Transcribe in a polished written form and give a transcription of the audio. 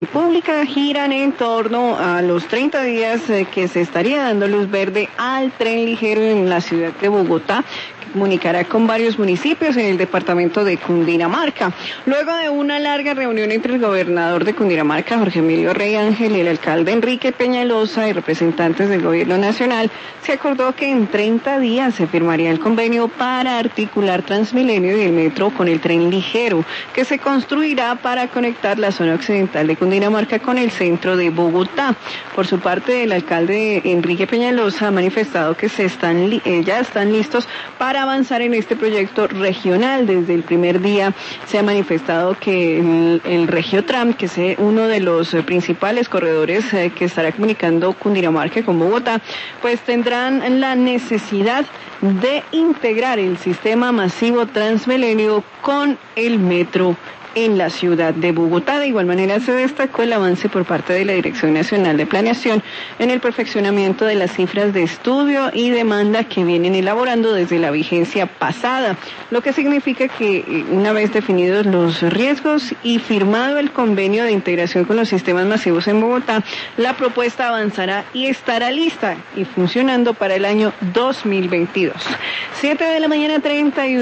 pública giran en torno a los 30 días que se estaría dando luz verde al tren ligero en la ciudad de Bogotá, que comunicará con varios municipios en el departamento de Cundinamarca. Luego de una larga reunión entre el gobernador de Cundinamarca, Jorge Emilio Rey Ángel, y el alcalde Enrique Peñalosa y representantes del gobierno nacional, se acordó que en 30 días se firmaría el convenio para articular Transmilenio y el metro con el tren ligero, que se construirá para conectar la zona occidental de Cundinamarca con el centro de Bogotá. Por su parte, el alcalde Enrique Peñalosa ha manifestado que ya están listos para avanzar en este proyecto regional. Desde el primer día se ha manifestado que el Regiotram, que es uno de los principales corredores que estará comunicando Cundinamarca con Bogotá, pues tendrán la necesidad de integrar el sistema masivo Transmilenio con el metro en la ciudad de Bogotá. De igual manera se destacó el avance por parte de la Dirección Nacional de Planeación en el perfeccionamiento de las cifras de estudio y demanda que vienen elaborando desde la vigencia pasada, lo que significa que una vez definidos los riesgos y firmado el convenio de integración con los sistemas masivos en Bogotá, la propuesta avanzará y estará lista y funcionando para el año 2022. 7 de la mañana, 31